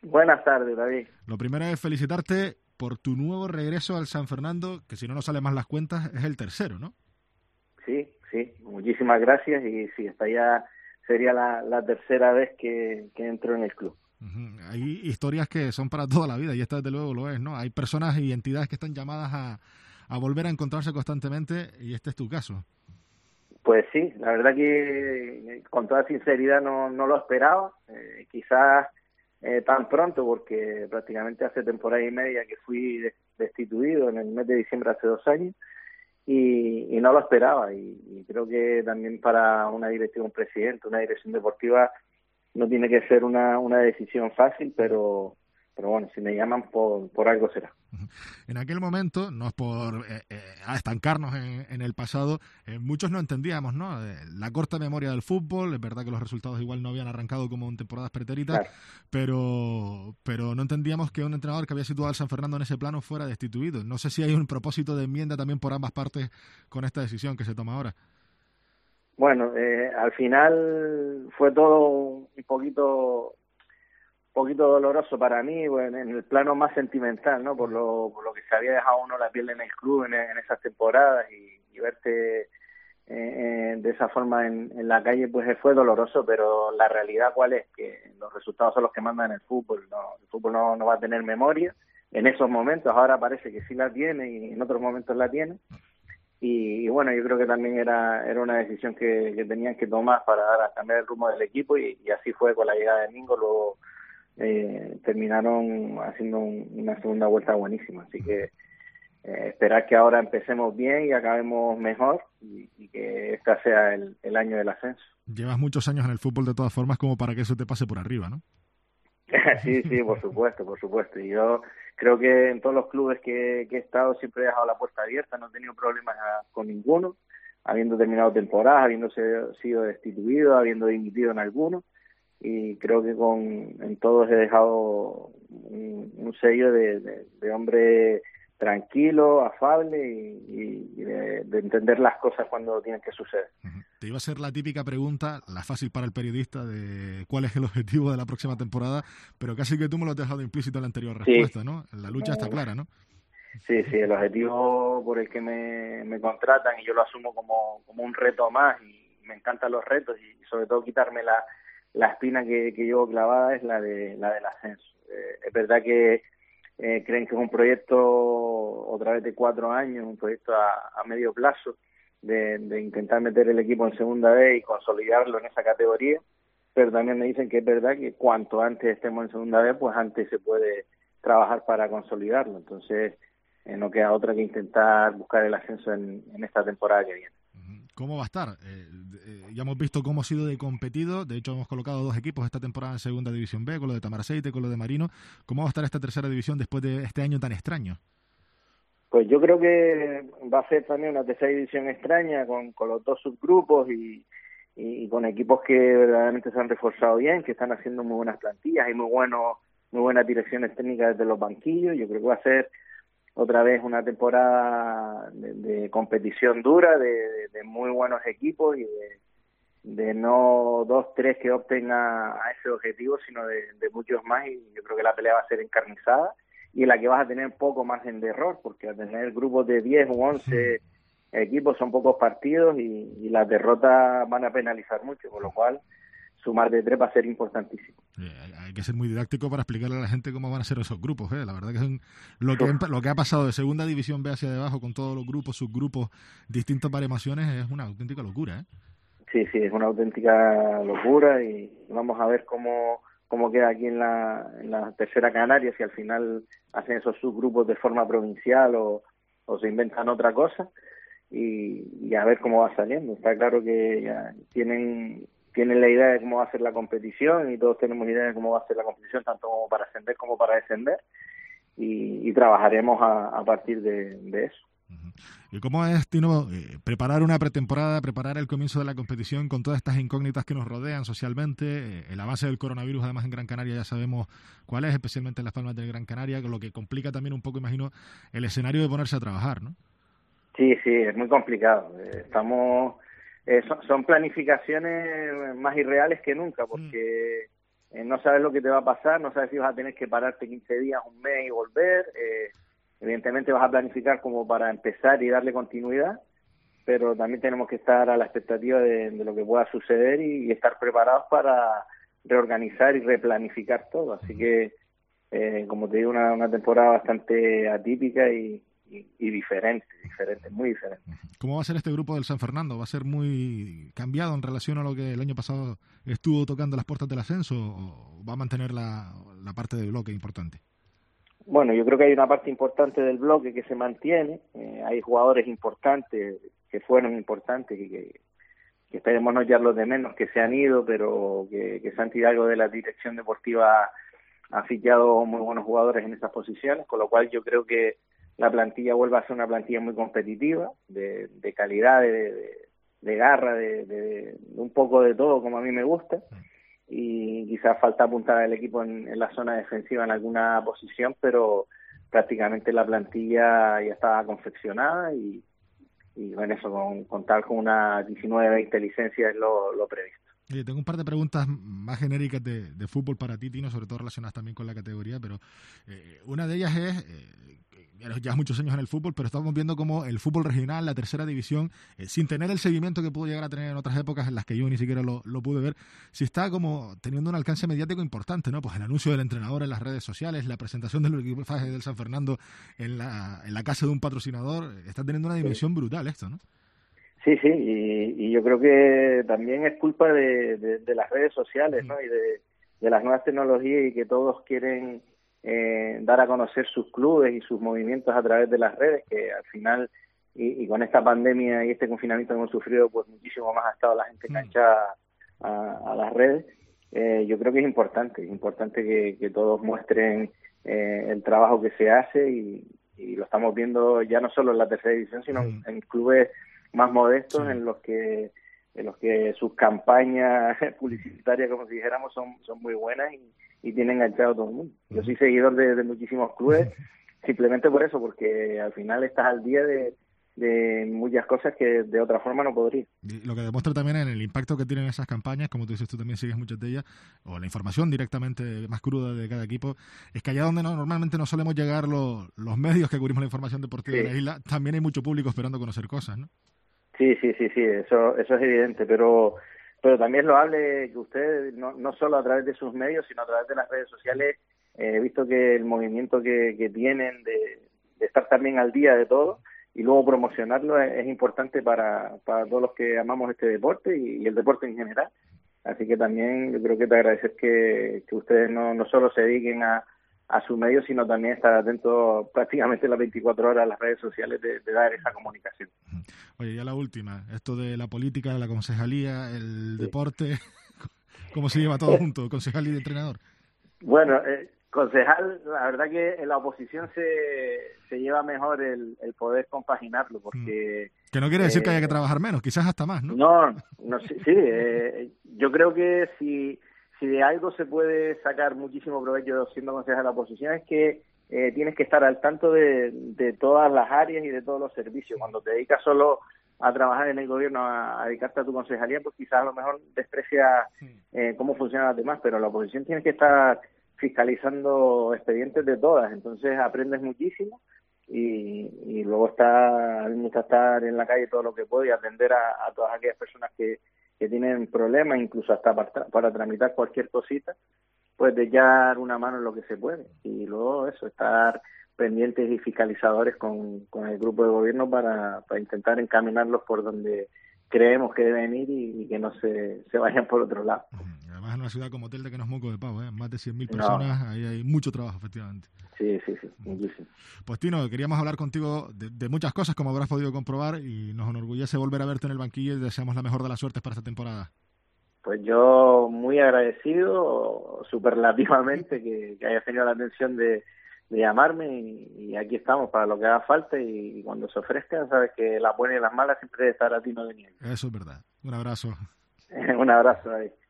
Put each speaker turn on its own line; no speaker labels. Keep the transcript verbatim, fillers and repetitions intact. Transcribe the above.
Buenas tardes, David.
Lo primero es felicitarte por tu nuevo regreso al San Fernando, que si no nos salen más las cuentas, es el tercero, ¿no?
Sí, sí, muchísimas gracias y sí, esta ya sería la, la tercera vez que, que entro en el club.
Uh-huh. Hay historias que son para toda la vida y esta desde luego lo es, ¿no? Hay personas y entidades que están llamadas a, a volver a encontrarse constantemente y este es tu caso.
Pues sí, la verdad que con toda sinceridad no, no lo esperaba, eh, quizás eh, tan pronto porque prácticamente hace temporada y media que fui destituido en el mes de diciembre hace dos años y, y no lo esperaba y, y creo que también para una directiva, un presidente, una dirección deportiva no tiene que ser una, una decisión fácil, pero pero bueno, si me llaman por, por algo será.
En aquel momento, no es por eh, eh, estancarnos en, en el pasado, eh, muchos no entendíamos, ¿no? Eh, la corta memoria del fútbol, es verdad que los resultados igual no habían arrancado como en temporadas pretéritas, claro. pero, pero no entendíamos que un entrenador que había situado al San Fernando en ese plano fuera destituido. No sé si hay un propósito de enmienda también por ambas partes con esta decisión que se toma ahora.
Bueno, eh, al final fue todo un poquito poquito doloroso para mí, bueno, en el plano más sentimental, ¿no? Por lo, por lo que se había dejado uno la piel en el club en, en esas temporadas y, y verte eh, eh, de esa forma en, en la calle, pues fue doloroso, pero la realidad cuál es, que los resultados son los que mandan el fútbol, ¿no? El fútbol no, no va a tener memoria en esos momentos, ahora parece que sí la tiene y en otros momentos la tiene. Y, y bueno, yo creo que también era era una decisión que, que tenían que tomar para dar a cambiar el rumbo del equipo y, y así fue con la llegada de Mingo. Luego eh, terminaron haciendo un, una segunda vuelta buenísima, así que eh, esperar que ahora empecemos bien y acabemos mejor y, y que este sea el, el año del ascenso.
Llevas muchos años en el fútbol de todas formas como para que eso te pase por arriba, ¿no?
Sí, sí, por supuesto, por supuesto. Y yo creo que en todos los clubes que, que he estado siempre he dejado la puerta abierta, no he tenido problemas con ninguno, habiendo terminado temporada, habiéndose sido destituido, habiendo dimitido en algunos, y creo que con en todos he dejado un, un sello de, de, de hombre tranquilo, afable y, y de, de entender las cosas cuando tienen que suceder.
Uh-huh. Te iba a ser la típica pregunta, la fácil para el periodista, de cuál es el objetivo de la próxima temporada, pero casi que tú me lo has dejado implícito en la anterior respuesta, sí. ¿no? La lucha está clara, ¿no?
Sí, sí, el objetivo por el que me, me contratan y yo lo asumo como, como un reto más y me encantan los retos y sobre todo quitarme la, la espina que, que llevo clavada es la de la del ascenso. Eh, es verdad que eh, creen que es un proyecto otra vez de cuatro años, un proyecto a, a medio plazo de, de intentar meter el equipo en segunda vez y consolidarlo en esa categoría, pero también me dicen que es verdad que cuanto antes estemos en segunda vez, pues antes se puede trabajar para consolidarlo. Entonces eh, no queda otra que intentar buscar el ascenso en, en esta temporada que viene.
¿Cómo va a estar? Eh, eh, ya hemos visto cómo ha sido de competido. De hecho, hemos colocado dos equipos esta temporada en Segunda División B, con lo de Tamaraceite, con lo de Marino. ¿Cómo va a estar esta tercera división después de este año tan extraño?
Pues yo creo que va a ser también una tercera división extraña, con, con los dos subgrupos y, y con equipos que verdaderamente se han reforzado bien, que están haciendo muy buenas plantillas y muy, bueno, muy buenas direcciones técnicas desde los banquillos. Yo creo que va a ser otra vez una temporada de, de competición dura, de, de, de muy buenos equipos y de, de no dos, tres que opten a, a ese objetivo, sino de, de muchos más, y yo creo que la pelea va a ser encarnizada y en la que vas a tener poco margen de error, porque al tener grupos de diez u once equipos son pocos partidos y, y las derrotas van a penalizar mucho, con lo cual sumar de tres va a ser importantísimo.
Eh, hay que ser muy didáctico para explicarle a la gente cómo van a ser esos grupos, ¿eh? La verdad que son lo que, lo que ha pasado de segunda división B hacia debajo con todos los grupos, subgrupos, distintas baremaciones, es una auténtica locura, ¿eh?
Sí, sí, es una auténtica locura y vamos a ver cómo, cómo queda aquí en la, en la tercera Canaria, si al final hacen esos subgrupos de forma provincial o, o se inventan otra cosa y, y a ver cómo va saliendo. Está claro que ya tienen... tienen la idea de cómo va a ser la competición y todos tenemos idea de cómo va a ser la competición, tanto como para ascender como para descender, y, y trabajaremos a, a partir de, de eso.
¿Y cómo es, Tino, eh, preparar una pretemporada, preparar el comienzo de la competición con todas estas incógnitas que nos rodean socialmente? Eh, el avance del coronavirus, además, en Gran Canaria ya sabemos cuál es, especialmente en las Palmas de Gran Canaria, con lo que complica también un poco, imagino, el escenario de ponerse a trabajar, ¿no?
Sí, sí, es muy complicado. Estamos... Eh, son, son planificaciones más irreales que nunca, porque eh, no sabes lo que te va a pasar, no sabes si vas a tener que pararte quince días, un mes y volver. Eh, evidentemente vas a planificar como para empezar y darle continuidad, pero también tenemos que estar a la expectativa de, de lo que pueda suceder y, y estar preparados para reorganizar y replanificar todo. Así que, eh, como te digo, una, una temporada bastante atípica y, y, y diferente, diferente, muy diferente.
¿Cómo va a ser este grupo del San Fernando? ¿Va a ser muy cambiado en relación a lo que el año pasado estuvo tocando las puertas del ascenso o va a mantener la, la parte de bloque importante?
Bueno, yo creo que hay una parte importante del bloque que se mantiene. Eh, hay jugadores importantes que fueron importantes y que, que esperemos no echarlos de menos, que se han ido, pero que, que Santi Hidalgo de la dirección deportiva ha fichado muy buenos jugadores en esas posiciones, con lo cual yo creo que la plantilla vuelve a ser una plantilla muy competitiva, de, de calidad, de, de, de garra, de, de, de un poco de todo, como a mí me gusta. Y quizás falta apuntar al equipo en, en la zona defensiva en alguna posición, pero prácticamente la plantilla ya estaba confeccionada y, y bueno, eso, con, contar con una diecinueve veinte licencias es lo, lo previsto.
Oye, tengo un par de preguntas más genéricas de, de fútbol para ti, Tino, sobre todo relacionadas también con la categoría, pero eh, una de ellas es, eh, ya muchos años en el fútbol, pero estamos viendo como el fútbol regional, la tercera división, eh, sin tener el seguimiento que pudo llegar a tener en otras épocas en las que yo ni siquiera lo, lo pude ver, sí está como teniendo un alcance mediático importante, ¿no? Pues el anuncio del entrenador en las redes sociales, la presentación del equipaje del San Fernando en la, en la casa de un patrocinador, está teniendo una dimensión brutal esto, ¿no?
Sí, sí, y, y yo creo que también es culpa de, de, de las redes sociales, ¿no? Y de, de las nuevas tecnologías y que todos quieren eh, dar a conocer sus clubes y sus movimientos a través de las redes, que al final, y, y con esta pandemia y este confinamiento que hemos sufrido, pues muchísimo más ha estado la gente enganchada a, a las redes. Eh, yo creo que es importante, es importante que, que todos muestren eh, el trabajo que se hace y, y lo estamos viendo ya no solo en la tercera división, sino en, en clubes más modestos, sí, en los que en los que sus campañas publicitarias, como si dijéramos, son son muy buenas y, y tienen enganchado a todo el mundo. Yo soy seguidor de, de muchísimos clubes, simplemente por eso, porque al final estás al día de, de muchas cosas que de otra forma no podría.
Y lo que demuestra también en el impacto que tienen esas campañas, como tú dices, tú también sigues muchas de ellas, o la información directamente más cruda de cada equipo, es que allá donde no, normalmente no solemos llegar lo, los medios que cubrimos la información deportiva, sí, de la isla, también hay mucho público esperando conocer cosas, ¿no?
Sí, sí, sí, sí, eso eso es evidente, pero pero también lo hable que ustedes, no, no solo a través de sus medios, sino a través de las redes sociales, eh, he visto que el movimiento que, que tienen de, de estar también al día de todo y luego promocionarlo es, es importante para, para todos los que amamos este deporte y, y el deporte en general. Así que también yo creo que te agradecer que, que ustedes no, no solo se dediquen a a su medio, sino también estar atento prácticamente las veinticuatro horas a las redes sociales de, de dar esa comunicación.
Oye, ya la última, esto de la política, la concejalía, el sí. deporte, ¿cómo se lleva todo junto, concejal y entrenador?
Bueno, eh, concejal, la verdad que en la oposición se, se lleva mejor el, el poder compaginarlo, porque...
Que no quiere decir eh, que haya que trabajar menos, quizás hasta más, ¿no?
No, no sí, sí eh, yo creo que si... Si de algo se puede sacar muchísimo provecho siendo concejal de la oposición es que eh, tienes que estar al tanto de, de todas las áreas y de todos los servicios. Cuando te dedicas solo a trabajar en el gobierno, a, a dedicarte a tu concejalía, pues quizás a lo mejor desprecias eh, cómo funcionan las demás, pero la oposición tienes que estar fiscalizando expedientes de todas, entonces aprendes muchísimo y, y luego está, a mí me gusta estar en la calle todo lo que puedo y atender a, a todas aquellas personas que que tienen problemas, incluso hasta para, para tramitar cualquier cosita, pues de echar una mano en lo que se puede. Y luego eso, estar pendientes y fiscalizadores con, con el grupo de gobierno para, para intentar encaminarlos por donde creemos que deben ir y, y que no se, se vayan por otro lado.
Además en una ciudad como Telde que no es moco de pavo, ¿eh? Más de cien mil personas, no. Ahí hay mucho trabajo, efectivamente.
Sí, sí, sí, muchísimo.
Pues Tino, queríamos hablar contigo de, de muchas cosas, como habrás podido comprobar, y nos enorgullece volver a verte en el banquillo y deseamos la mejor de las suertes para esta temporada.
Pues yo muy agradecido, superlativamente, que, que hayas tenido la atención de, de llamarme y, y aquí estamos para lo que haga falta y, y cuando se ofrezcan, sabes que las buenas y las malas siempre debe estar a Tino de Nieve.
Eso es verdad. Un abrazo.
Un abrazo, David.